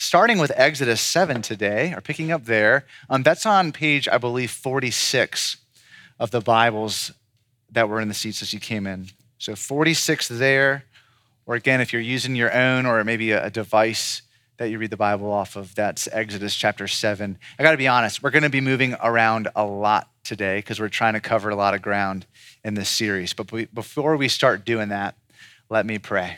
starting with Exodus 7 today, or picking up there. That's on page, I believe, 46 of the Bibles that were in the seats as you came in. So 46 there, or again, if you're using your own or maybe a device that you read the Bible off of, that's Exodus chapter 7. I gotta be honest, we're gonna be moving around a lot today because we're trying to cover a lot of ground in this series. But before we start doing that, let me pray.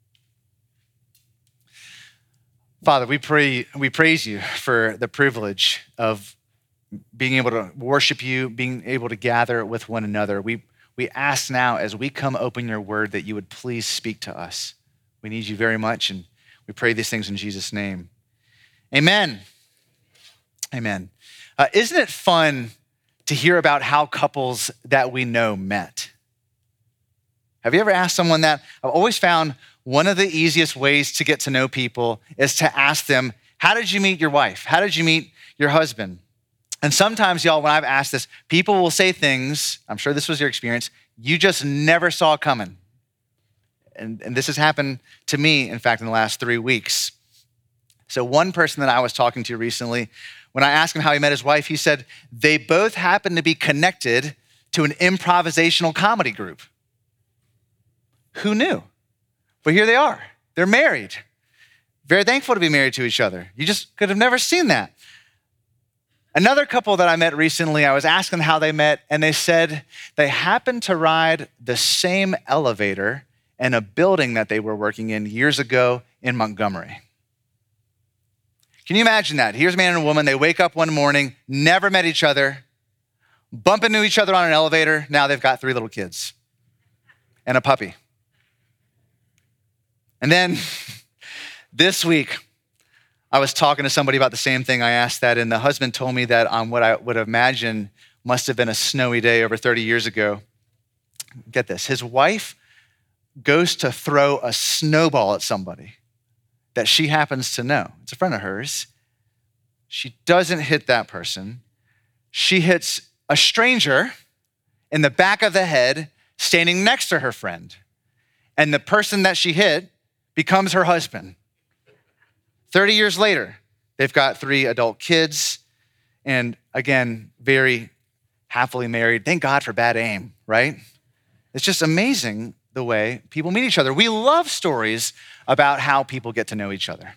Father, we praise you for the privilege of being able to worship you, being able to gather with one another. We ask now as we come open your word that you would please speak to us. We need you very much, and we pray these things in Jesus' name. Amen. Amen. Isn't it fun to hear about how couples that we know met? Have you ever asked someone that? I've always found one of the easiest ways to get to know people is to ask them, how did you meet your wife? How did you meet your husband? And sometimes, y'all, when I've asked this, people will say things, I'm sure this was your experience, you just never saw coming. And this has happened to me, in fact, in the last 3 weeks. So one person that I was talking to recently, when I asked him how he met his wife, he said they both happened to be connected to an improvisational comedy group. Who knew? But here they are. They're married. Very thankful to be married to each other. You just could have never seen that. Another couple that I met recently, I was asking how they met, and they said they happened to ride the same elevator in a building that they were working in years ago in Montgomery. Can you imagine that? Here's a man and a woman. They wake up one morning, never met each other, bump into each other on an elevator. Now they've got 3 little kids and a puppy. And then this week, I was talking to somebody about the same thing. I asked that, and the husband told me that on what I would imagine must have been a snowy day over 30 years ago. Get this, his wife goes to throw a snowball at somebody that she happens to know. It's a friend of hers. She doesn't hit that person. She hits a stranger in the back of the head standing next to her friend. And the person that she hit becomes her husband. 30 years later, they've got 3 adult kids, and again, very happily married. Thank God for bad aim, right? It's just amazing the way people meet each other. We love stories about how people get to know each other.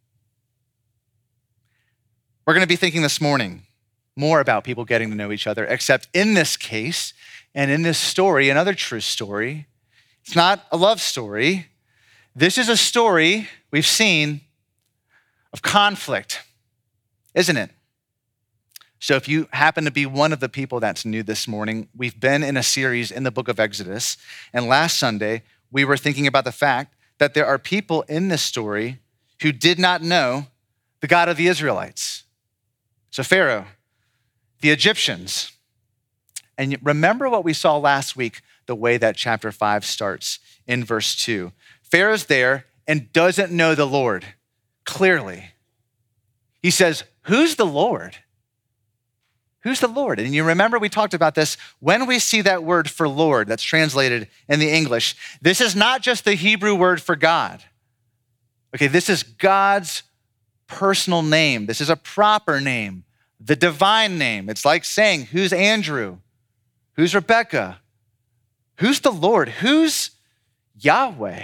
We're going to be thinking this morning more about people getting to know each other, except in this case and in this story, another true story, it's not a love story. This is a story we've seen of conflict, isn't it? So if you happen to be one of the people that's new this morning, we've been in a series in the book of Exodus. And last Sunday, we were thinking about the fact that there are people in this story who did not know the God of the Israelites. So Pharaoh, the Egyptians. And remember what we saw last week, the way that chapter 5 starts in verse 2. Pharaoh's there and doesn't know the Lord clearly. He says, who's the Lord? Who's the Lord? And you remember we talked about this. When we see that word for Lord that's translated in the English, this is not just the Hebrew word for God. Okay, this is God's personal name. This is a proper name, the divine name. It's like saying, who's Andrew? Who's Rebecca? Who's the Lord? Who's Yahweh?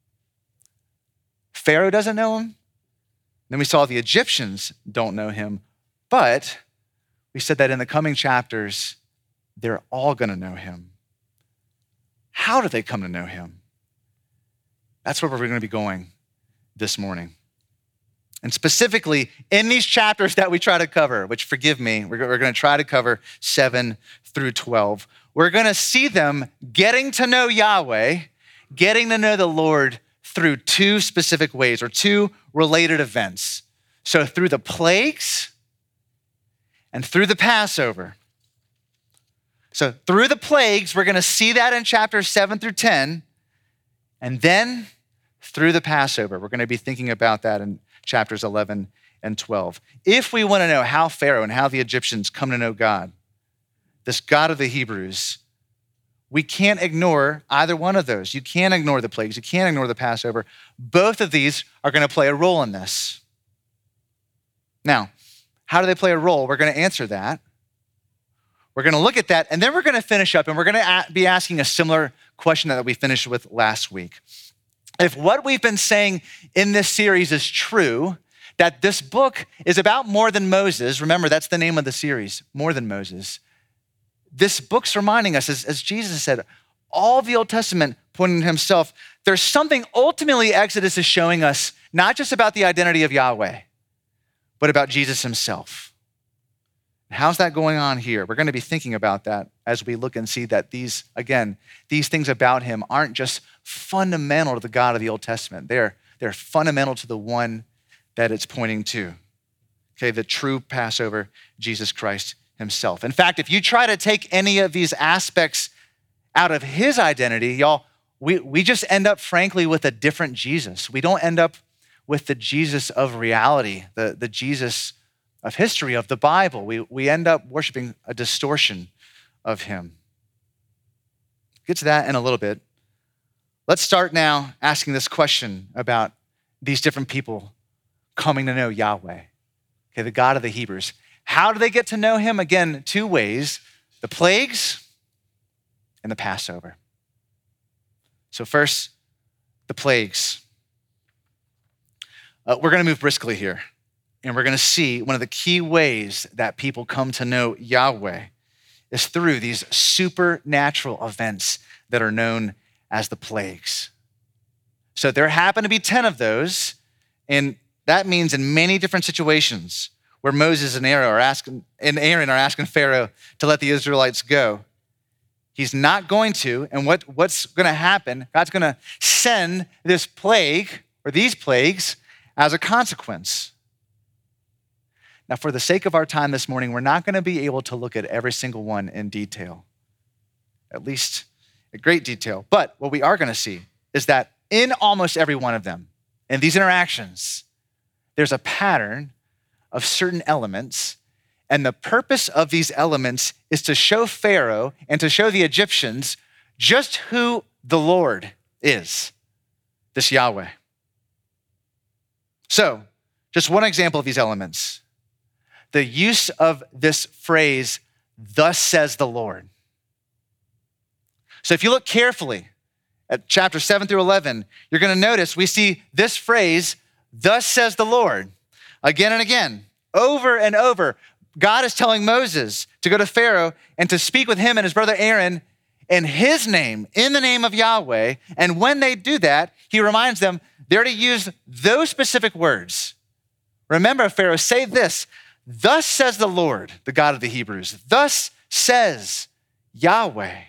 Pharaoh doesn't know him. Then we saw the Egyptians don't know him, but we said that in the coming chapters, they're all going to know him. How do they come to know him? That's where we're going to be going this morning. And specifically, in these chapters that we try to cover, which forgive me, we're going to try to cover 7 through 12, we're going to see them getting to know Yahweh, getting to know the Lord through 2 specific ways or 2 related events. So through the plagues and through the Passover. So through the plagues, we're going to see that in chapters 7 through 10. And then through the Passover, we're going to be thinking about that in chapters 11 and 12. If we want to know how Pharaoh and how the Egyptians come to know God, this God of the Hebrews, we can't ignore either one of those. You can't ignore the plagues. You can't ignore the Passover. Both of these are going to play a role in this. Now, how do they play a role? We're going to answer that. We're going to look at that, and then we're going to finish up, and we're going to be asking a similar question that we finished with last week. If what we've been saying in this series is true, that this book is about more than Moses, remember that's the name of the series, More Than Moses. This book's reminding us, as Jesus said, all of the Old Testament pointing to himself, there's something ultimately Exodus is showing us, not just about the identity of Yahweh, but about Jesus himself. How's that going on here? We're going to be thinking about that as we look and see that these things about him aren't just fundamental to the God of the Old Testament. They're fundamental to the one that it's pointing to. Okay, the true Passover, Jesus Christ himself. In fact, if you try to take any of these aspects out of his identity, y'all, we just end up, frankly, with a different Jesus. We don't end up with the Jesus of reality, the Jesus of history, of the Bible. We end up worshiping a distortion of him. Get to that in a little bit. Let's start now asking this question about these different people coming to know Yahweh, okay, the God of the Hebrews. How do they get to know him? Again, two ways, the plagues and the Passover. So first, the plagues. We're going to move briskly here, and we're going to see one of the key ways that people come to know Yahweh is through these supernatural events that are known as the plagues. So there happen to be 10 of those, and that means in many different situations where Moses and Aaron are asking Pharaoh to let the Israelites go. He's not going to, and what's going to happen, God's going to send this plague or these plagues as a consequence. Now, for the sake of our time this morning, we're not going to be able to look at every single one in detail, at least a great detail. But what we are going to see is that in almost every one of them, in these interactions, there's a pattern of certain elements, and the purpose of these elements is to show Pharaoh and to show the Egyptians just who the Lord is, this Yahweh. So, just one example of these elements, the use of this phrase, thus says the Lord. So if you look carefully at chapter 7 through 11, you're going to notice we see this phrase, thus says the Lord, again and again, over and over. God is telling Moses to go to Pharaoh and to speak with him and his brother Aaron in his name, in the name of Yahweh. And when they do that, he reminds them they're to use those specific words. Remember, Pharaoh, say this, thus says the Lord, the God of the Hebrews. Thus says Yahweh.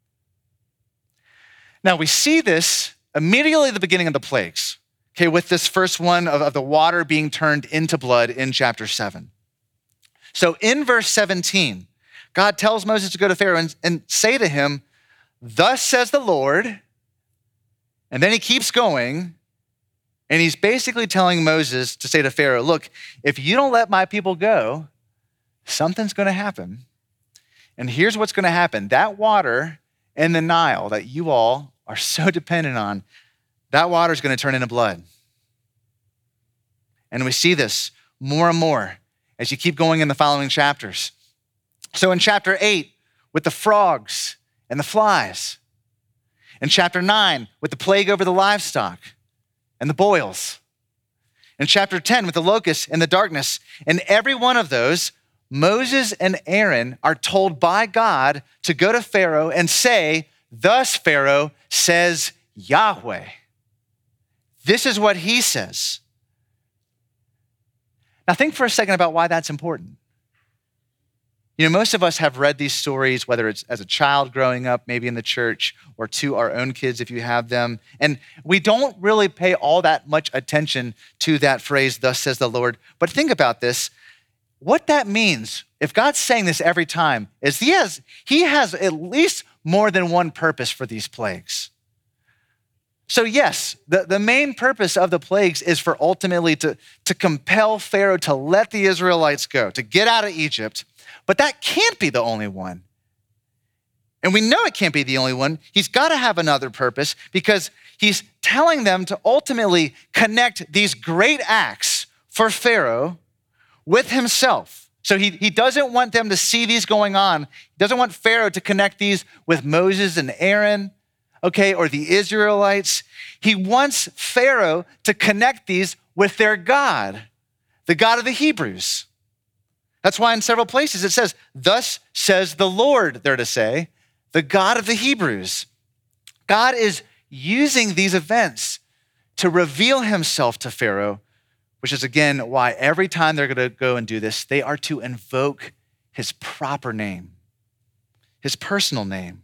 Now we see this immediately at the beginning of the plagues, okay, with this first one of the water being turned into blood in chapter 7. So in verse 17, God tells Moses to go to Pharaoh and say to him, thus says the Lord, and then he keeps going, and he's basically telling Moses to say to Pharaoh, look, if you don't let my people go, something's going to happen. And here's what's going to happen. That water in the Nile that you all are so dependent on, that water is going to turn into blood. And we see this more and more as you keep going in the following chapters. So in chapter 8, with the frogs and the flies. In chapter 9, with the plague over the livestock and the boils. In chapter 10, with the locusts and the darkness. In every one of those, Moses and Aaron are told by God to go to Pharaoh and say, thus Pharaoh says Yahweh. This is what he says. Now think for a second about why that's important. You know, most of us have read these stories, whether it's as a child growing up, maybe in the church, or to our own kids if you have them. And we don't really pay all that much attention to that phrase, thus says the Lord. But think about this. What that means, if God's saying this every time, is he has at least more than one purpose for these plagues. So yes, the main purpose of the plagues is for ultimately to compel Pharaoh to let the Israelites go, to get out of Egypt. But that can't be the only one. And we know it can't be the only one. He's got to have another purpose because he's telling them to ultimately connect these great acts for Pharaoh with himself. So he doesn't want them to see these going on. He doesn't want Pharaoh to connect these with Moses and Aaron, okay, or the Israelites. He wants Pharaoh to connect these with their God, the God of the Hebrews. That's why in several places it says, thus says the Lord, they're to say, the God of the Hebrews. God is using these events to reveal himself to Pharaoh, which is again why every time they're going to go and do this, they are to invoke his proper name, his personal name.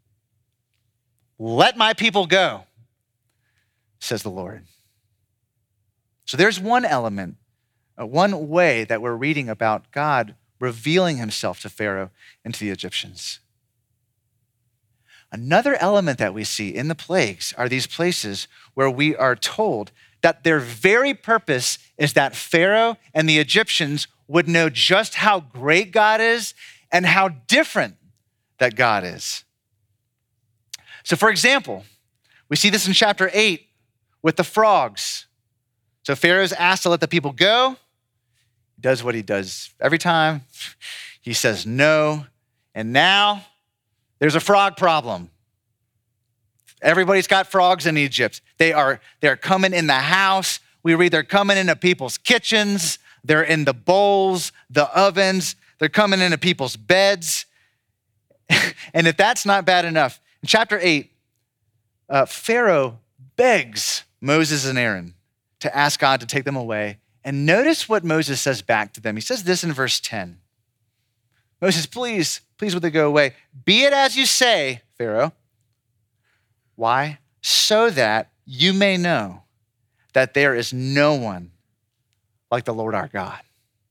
Let my people go, says the Lord. So there's one element, one way that we're reading about God revealing himself to Pharaoh and to the Egyptians. Another element that we see in the plagues are these places where we are told that their very purpose is that Pharaoh and the Egyptians would know just how great God is and how different that God is. So for example, we see this in chapter 8 with the frogs. So Pharaoh's asked to let the people go. He does what he does every time. He says no. And now there's a frog problem. Everybody's got frogs in Egypt. They're coming in the house. We read they're coming into people's kitchens. They're in the bowls, the ovens. They're coming into people's beds. And if that's not bad enough, in chapter 8, Pharaoh begs Moses and Aaron to ask God to take them away. And notice what Moses says back to them. He says this in verse 10. Moses, please would they go away? Be it as you say, Pharaoh. Why? So that you may know that there is no one like the Lord our God.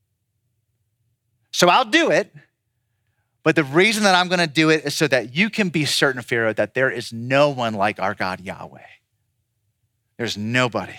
So I'll do it, but the reason that I'm going to do it is so that you can be certain, Pharaoh, that there is no one like our God Yahweh. There's nobody.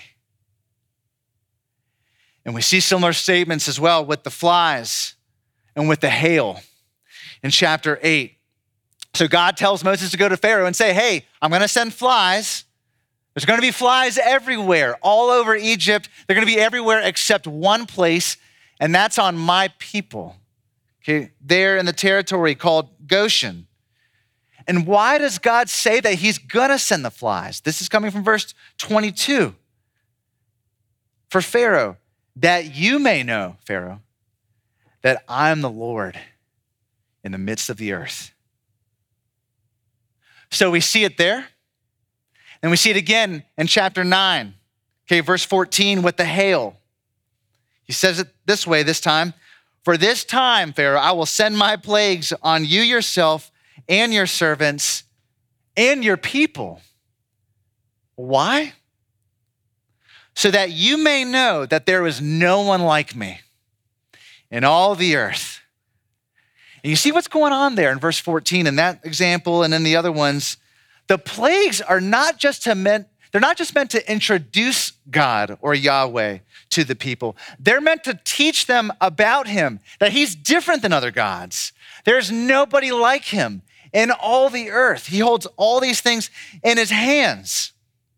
And we see similar statements as well with the flies and with the hail in chapter 8. So God tells Moses to go to Pharaoh and say, hey, I'm going to send flies. There's going to be flies everywhere, all over Egypt. They're going to be everywhere except one place, and that's on my people. Okay, there in the territory called Goshen. And why does God say that he's going to send the flies? This is coming from verse 22. For Pharaoh, that you may know, Pharaoh, that I'm the Lord in the midst of the earth. So we see it there. And we see it again in chapter 9. Okay, verse 14 with the hail. He says it this way this time. For this time, Pharaoh, I will send my plagues on you yourself and your servants and your people. Why? So that you may know that there is no one like me in all the earth. And you see what's going on there in verse 14 in that example and in the other ones. The plagues are not just meant to introduce God or Yahweh to the people. They're meant to teach them about him, that he's different than other gods. There's nobody like him in all the earth. He holds all these things in his hands.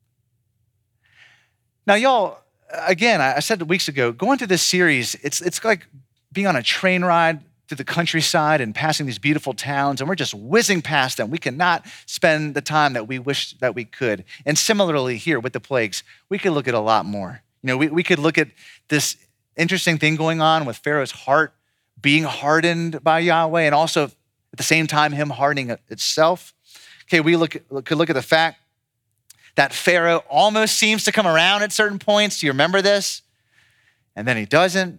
Now, y'all, again, I said weeks ago, going through this series, it's like being on a train ride through the countryside and passing these beautiful towns, and we're just whizzing past them. We cannot spend the time that we wish that we could. And similarly here with the plagues, we could look at a lot more. You know, we could look at this interesting thing going on with Pharaoh's heart being hardened by Yahweh, and also at the same time, him hardening itself. Okay, we could look at the fact that Pharaoh almost seems to come around at certain points. Do you remember this? And then he doesn't.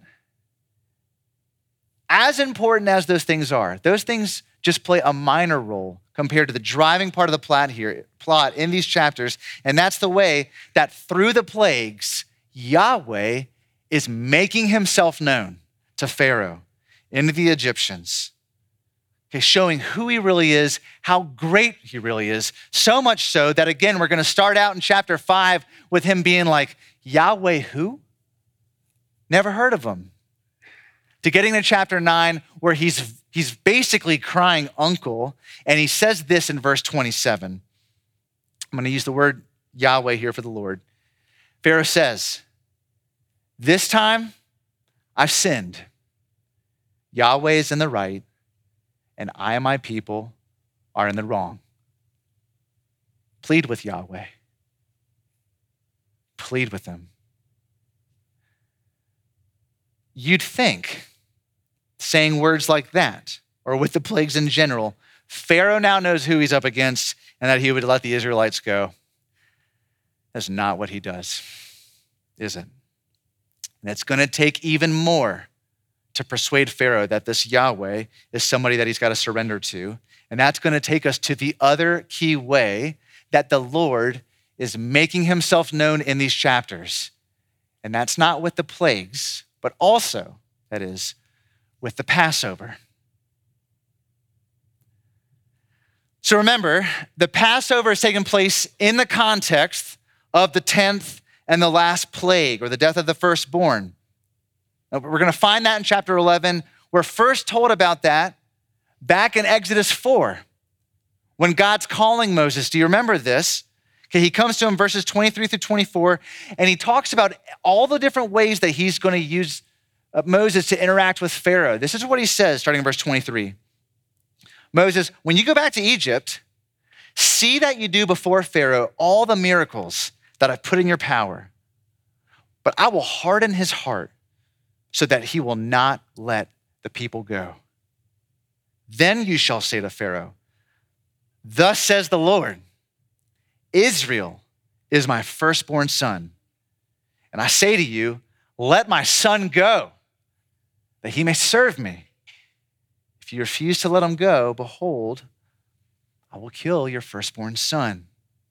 As important as those things just play a minor role compared to the driving part of the plot in these chapters. And that's the way that through the plagues, Yahweh is making himself known to Pharaoh and to the Egyptians. Okay, showing who he really is, how great he really is. So much so that, again, we're going to start out in chapter 5 with him being like, Yahweh who? Never heard of him. To getting to chapter 9 where he's basically crying uncle, and he says this in verse 27. I'm going to use the word Yahweh here for the Lord. Pharaoh says, this time I've sinned. Yahweh is in the right, and I and my people are in the wrong. Plead with Yahweh. Plead with him. You'd think, saying words like that, or with the plagues in general, Pharaoh now knows who he's up against and that he would let the Israelites go. That's not what he does, is it? And it's going to take even more to persuade Pharaoh that this Yahweh is somebody that he's got to surrender to. And that's going to take us to the other key way that the Lord is making himself known in these chapters. And that's not with the plagues, but also, that is, with the Passover. So remember, the Passover is taking place in the context of the 10th and the last plague, or the death of the firstborn. Now, we're going to find that in chapter 11. We're first told about that back in Exodus 4, when God's calling Moses. Do you remember this? Okay, he comes to him, verses 23 through 24, and he talks about all the different ways that he's going to use Moses to interact with Pharaoh. This is what he says, starting in verse 23. Moses, when you go back to Egypt, see that you do before Pharaoh all the miracles that I've put in your power, but I will harden his heart so that he will not let the people go. Then you shall say to Pharaoh, thus says the Lord, Israel is my firstborn son. And I say to you, let my son go, that he may serve me. If you refuse to let him go, behold, I will kill your firstborn son.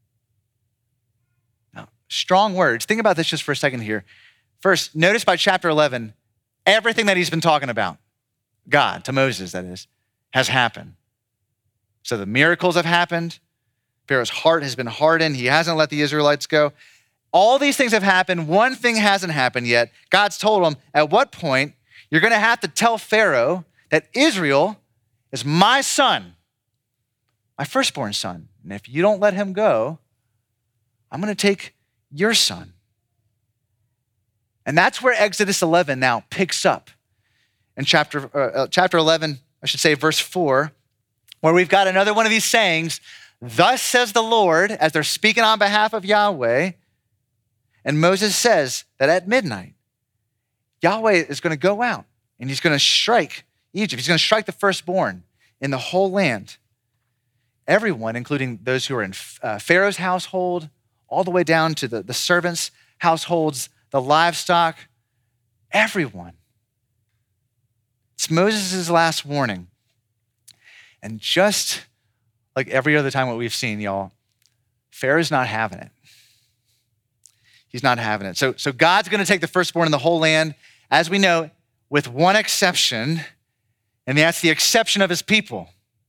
Now, strong words. Think about this just for a second here. First, notice by chapter 11, everything that he's been talking about, God, to Moses, that is, has happened. So the miracles have happened. Pharaoh's heart has been hardened. He hasn't let the Israelites go. All these things have happened. One thing hasn't happened yet. God's told him, at what point you're going to have to tell Pharaoh that Israel is my son, my firstborn son. And if you don't let him go, I'm going to take your son. And that's where Exodus 11 now picks up in chapter 11, I should say verse 4, where we've got another one of these sayings, thus says the Lord, as they're speaking on behalf of Yahweh. And Moses says that at midnight, Yahweh is going to go out and he's going to strike Egypt. He's going to strike the firstborn in the whole land. Everyone, including those who are in Pharaoh's household, all the way down to the servants' households, the livestock, everyone. It's Moses' last warning. And just like every other time what we've seen, y'all, Pharaoh's not having it. He's not having it. So God's going to take the firstborn in the whole land, as we know, with one exception, and that's the exception of his people.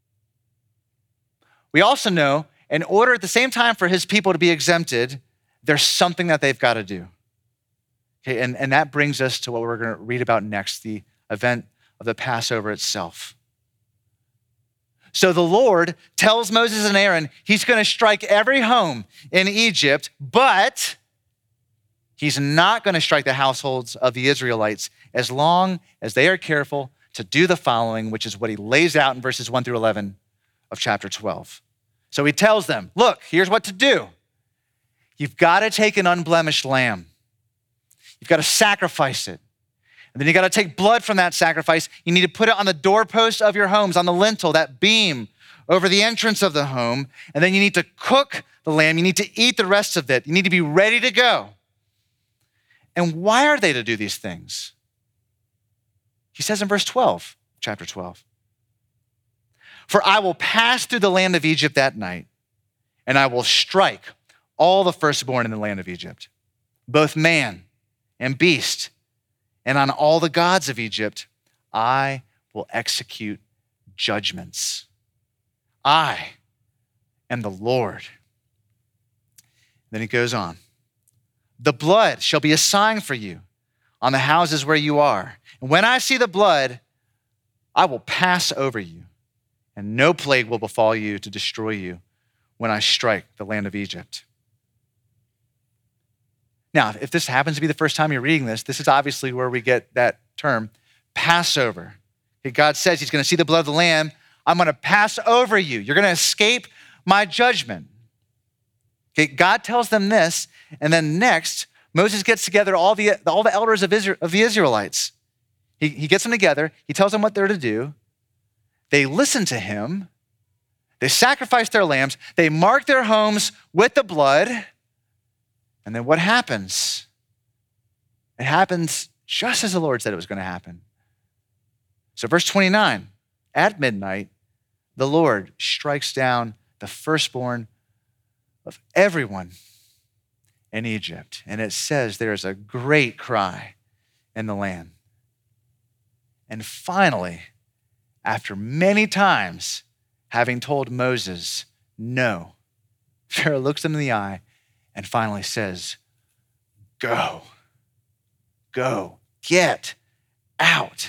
We also know, in order at the same time for his people to be exempted, there's something that they've got to do. Okay, and that brings us to what we're going to read about next, the event of the Passover itself. So the Lord tells Moses and Aaron he's going to strike every home in Egypt, but he's not going to strike the households of the Israelites as long as they are careful to do the following, which is what he lays out in verses 1 through 11 of chapter 12. So he tells them, look, here's what to do. You've got to take an unblemished lamb. You've got to sacrifice it. And then you got to take blood from that sacrifice. You need to put it on the doorpost of your homes, on the lintel, that beam over the entrance of the home. And then you need to cook the lamb. You need to eat the rest of it. You need to be ready to go. And why are they to do these things? He says in verse 12, chapter 12, for I will pass through the land of Egypt that night, and I will strike all the firstborn in the land of Egypt, both man and beast, and on all the gods of Egypt, I will execute judgments. I am the Lord. Then he goes on. The blood shall be a sign for you on the houses where you are. And when I see the blood, I will pass over you, and no plague will befall you to destroy you when I strike the land of Egypt. Now, if this happens to be the first time you're reading this, this is obviously where we get that term, Passover. Okay, God says he's going to see the blood of the lamb. I'm going to pass over you. You're going to escape my judgment. Okay, God tells them this, and then next, Moses gets together all the elders of the Israelites. He gets them together. He tells them what they're to do. They listen to him. They sacrifice their lambs. They mark their homes with the blood. And then what happens? It happens just as the Lord said it was going to happen. So verse 29, at midnight, the Lord strikes down the firstborn of everyone in Egypt. And it says there is a great cry in the land. And finally, after many times having told Moses, no, Pharaoh looks him in the eye and finally says, go, get out.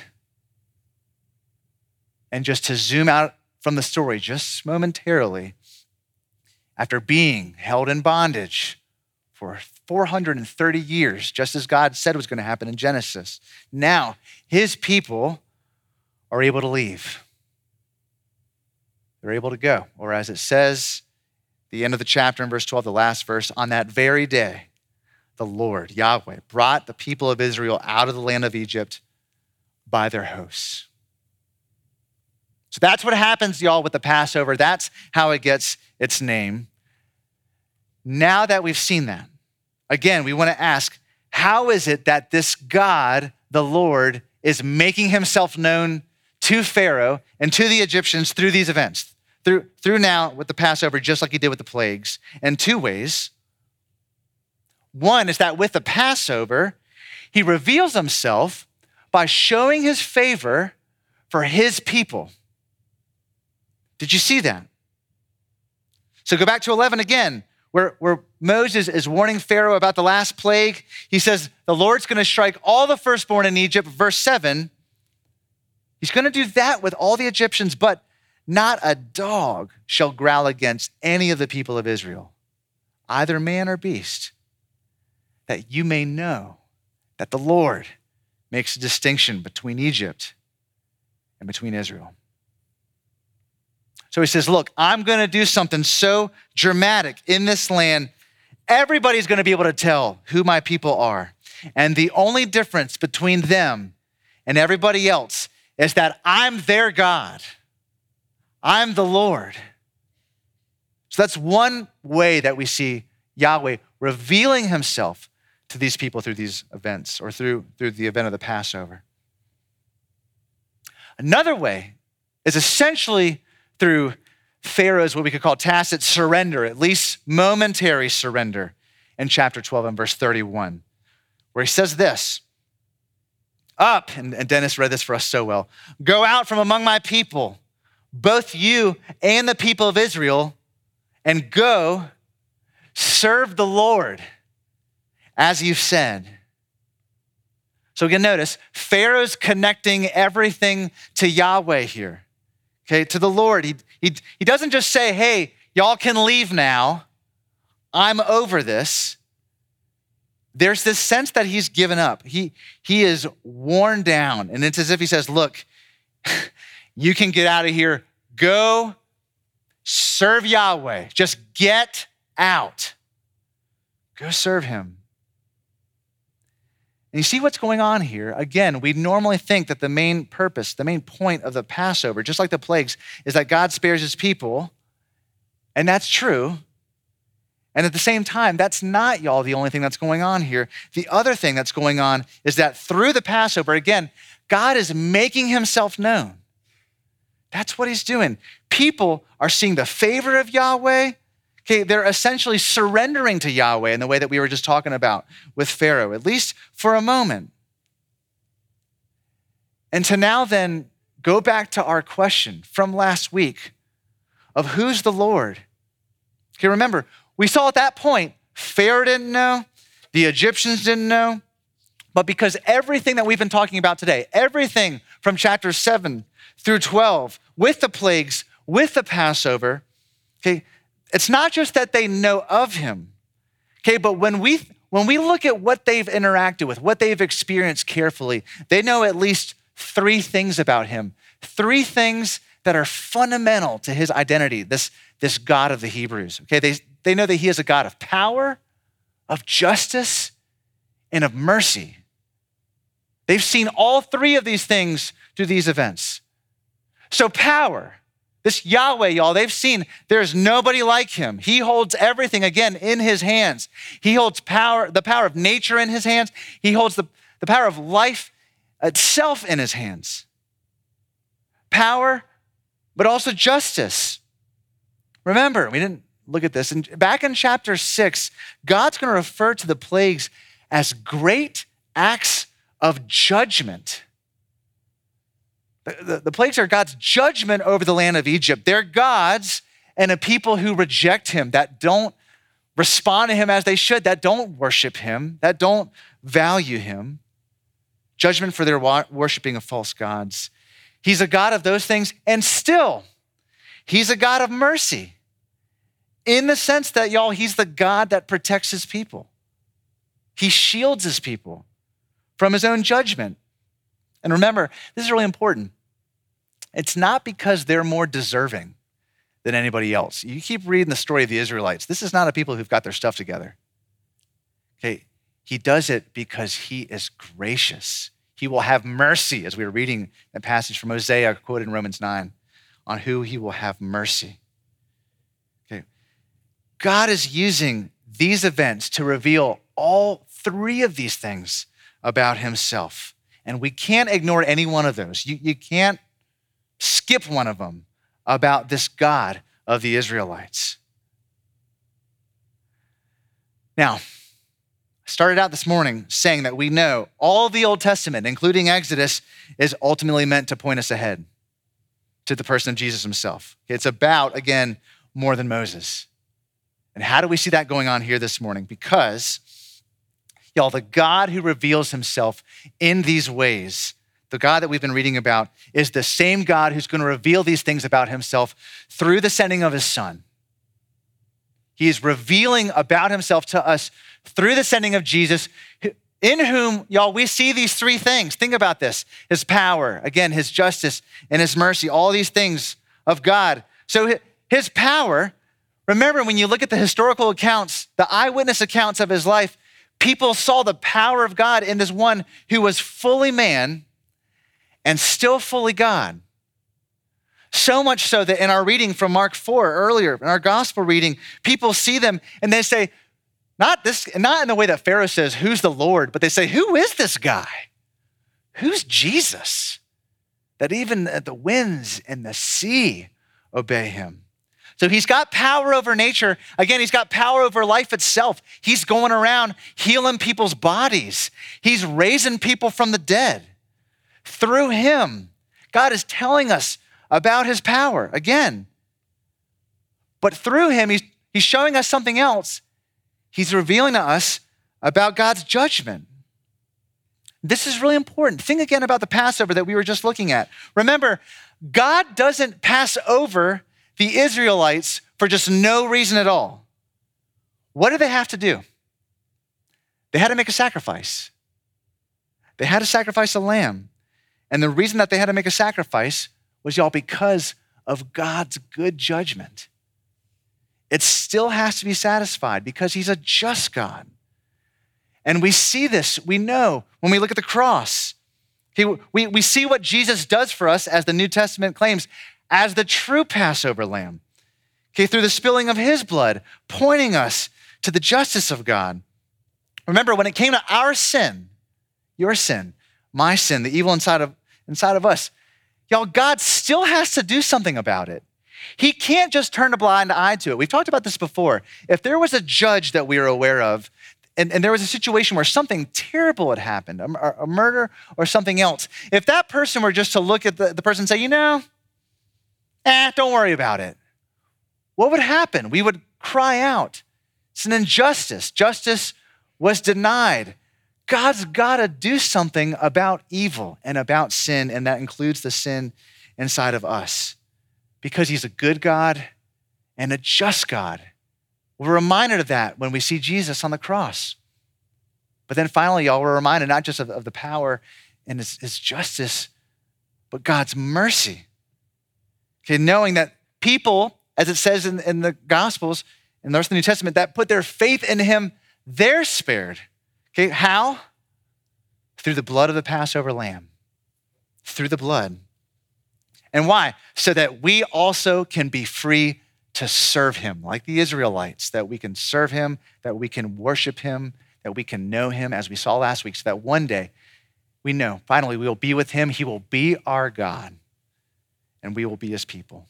And just to zoom out from the story just momentarily, after being held in bondage for 430 years, just as God said was going to happen in Genesis, now his people are able to leave. They're able to go. Or as it says, the end of the chapter in verse 12, the last verse, on that very day, the Lord, Yahweh, brought the people of Israel out of the land of Egypt by their hosts. So that's what happens, y'all, with the Passover. That's how it gets its name. Now that we've seen that, again, we want to ask, how is it that this God, the Lord, is making himself known to Pharaoh and to the Egyptians through these events? Through now with the Passover, just like he did with the plagues, in two ways. One is that with the Passover, he reveals himself by showing his favor for his people. Did you see that? So go back to 11 again, where Moses is warning Pharaoh about the last plague. He says, the Lord's going to strike all the firstborn in Egypt. Verse 7, he's going to do that with all the Egyptians, but not a dog shall growl against any of the people of Israel, either man or beast, that you may know that the Lord makes a distinction between Egypt and between Israel. So he says, look, I'm going to do something so dramatic in this land. Everybody's going to be able to tell who my people are. And the only difference between them and everybody else is that I'm their God. I'm the Lord. So that's one way that we see Yahweh revealing himself to these people through these events or through the event of the Passover. Another way is essentially through Pharaoh's, what we could call tacit surrender, at least momentary surrender in chapter 12 and verse 31, where he says this, up, and Dennis read this for us so well, go out from among my people, both you and the people of Israel, and go serve the Lord as you've said. So again, notice, Pharaoh's connecting everything to Yahweh here. Okay, to the Lord. He doesn't just say, hey, y'all can leave now. I'm over this. There's this sense that he's given up. He is worn down. And it's as if he says, look, you can get out of here. Go serve Yahweh. Just get out. Go serve him. And you see what's going on here? Again, we normally think that the main purpose, the main point of the Passover, just like the plagues, is that God spares his people. And that's true. And at the same time, that's not, y'all, the only thing that's going on here. The other thing that's going on is that through the Passover, again, God is making himself known. That's what he's doing. People are seeing the favor of Yahweh. Okay, they're essentially surrendering to Yahweh in the way that we were just talking about with Pharaoh, at least for a moment. And to now then go back to our question from last week of who's the Lord? Okay, remember, we saw at that point, Pharaoh didn't know, the Egyptians didn't know, but because everything that we've been talking about today, everything from chapter 7 through 12, with the plagues, with the Passover, okay, it's not just that they know of him, okay, but when when we look at what they've interacted with, what they've experienced carefully, they know at least three things about him, three things that are fundamental to his identity, this God of the Hebrews. Okay, they know that he is a God of power, of justice, and of mercy. They've seen all three of these things through these events. So power, this Yahweh, y'all, they've seen there's nobody like him. He holds everything, again, in his hands. He holds power, the power of nature in his hands. He holds the power of life itself in his hands. Power, but also justice. Remember, we didn't look at this. And back in chapter 6, God's going to refer to the plagues as great acts of judgment. The plagues are God's judgment over the land of Egypt. They're God's and a people who reject him, that don't respond to him as they should, that don't worship him, that don't value him. Judgment for their worshiping of false gods. He's a God of those things, and still, he's a God of mercy in the sense that, y'all, he's the God that protects his people. He shields his people from his own judgment. And remember, this is really important. It's not because they're more deserving than anybody else. You keep reading the story of the Israelites. This is not a people who've got their stuff together. Okay, he does it because he is gracious. He will have mercy, as we were reading that passage from Hosea quoted in Romans 9, on who he will have mercy. Okay, God is using these events to reveal all three of these things about himself. And we can't ignore any one of those. You can't skip one of them about this God of the Israelites. Now, I started out this morning saying that we know all the Old Testament, including Exodus, is ultimately meant to point us ahead to the person of Jesus himself. It's about, again, more than Moses. And how do we see that going on here this morning? Because, y'all, the God who reveals himself in these ways, the God that we've been reading about, is the same God who's going to reveal these things about himself through the sending of his son. He is revealing about himself to us through the sending of Jesus, in whom, y'all, we see these three things. Think about this. His power, again, his justice and his mercy, all these things of God. So his power, remember when you look at the historical accounts, the eyewitness accounts of his life, people saw the power of God in this one who was fully man and still fully God. So much so that in our reading from Mark 4 earlier, in our gospel reading, people see them and they say, not in the way that Pharaoh says, who's the Lord, but they say, who is this guy? Who's Jesus? That even the winds and the sea obey him. So he's got power over nature. Again, he's got power over life itself. He's going around healing people's bodies. He's raising people from the dead. Through him, God is telling us about his power again. But through him, he's showing us something else. He's revealing to us about God's judgment. This is really important. Think again about the Passover that we were just looking at. Remember, God doesn't pass over the Israelites for just no reason at all. What did they have to do? They had to make a sacrifice. They had to sacrifice a lamb. And the reason that they had to make a sacrifice was, y'all, because of God's good judgment. It still has to be satisfied because he's a just God. And we see this, we know when we look at the cross. We see what Jesus does for us, as the New Testament claims, as the true Passover lamb. Okay, through the spilling of his blood, pointing us to the justice of God. Remember, when it came to our sin, your sin, my sin, the evil inside of us, y'all, God still has to do something about it. He can't just turn a blind eye to it. We've talked about this before. If there was a judge that we are aware of, and there was a situation where something terrible had happened, a murder or something else, if that person were just to look at the person and say, don't worry about it, what would happen? We would cry out. It's an injustice. Justice was denied. God's got to do something about evil and about sin, and that includes the sin inside of us, because he's a good God and a just God. We're reminded of that when we see Jesus on the cross. But then finally, y'all, we're reminded not just of the power and his justice, but God's mercy. Okay, knowing that people, as it says in the Gospels, in the rest of the New Testament, that put their faith in him, they're spared. Okay, how? Through the blood of the Passover lamb. Through the blood. And why? So that we also can be free to serve him, like the Israelites, that we can serve him, that we can worship him, that we can know him, as we saw last week, so that one day we know, finally, we will be with him. He will be our God, and we will be his people.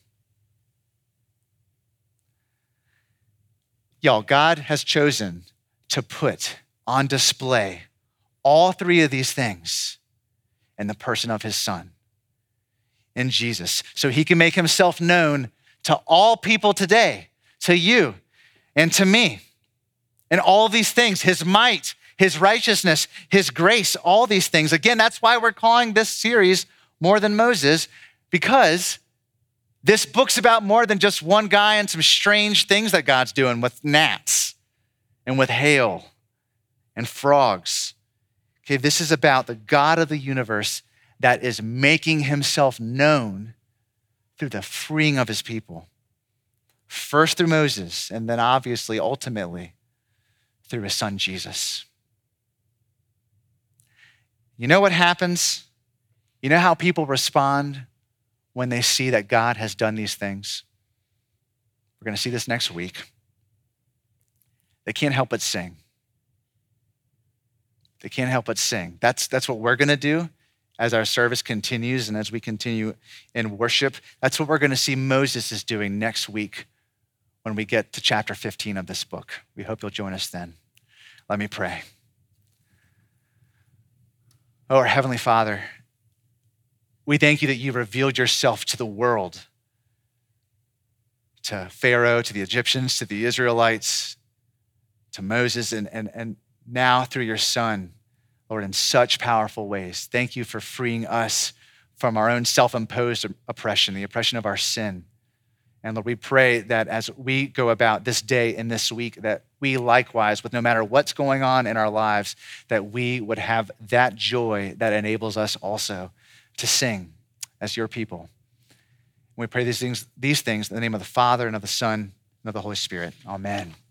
Y'all, God has chosen to put on display all three of these things in the person of his son, in Jesus, so he can make himself known to all people today, to you and to me. And all these things, his might, his righteousness, his grace, all these things. Again, that's why we're calling this series More Than Moses, because this book's about more than just one guy and some strange things that God's doing with gnats and with hail and frogs. Okay, this is about the God of the universe that is making himself known through the freeing of his people. First through Moses, and then obviously, ultimately, through his son, Jesus. You know what happens? You know how people respond when they see that God has done these things? We're going to see this next week. They can't help but sing. They can't help but sing. That's what we're going to do as our service continues and as we continue in worship. That's what we're going to see Moses is doing next week when we get to chapter 15 of this book. We hope you'll join us then. Let me pray. Oh, our Heavenly Father, we thank you that you revealed yourself to the world, to Pharaoh, to the Egyptians, to the Israelites, to Moses, and now through your Son, Lord, in such powerful ways. Thank you for freeing us from our own self-imposed oppression, the oppression of our sin. And Lord, we pray that as we go about this day and this week, that we likewise, with no matter what's going on in our lives, that we would have that joy that enables us also to sing as your people. And we pray these things in the name of the Father and of the Son and of the Holy Spirit. Amen.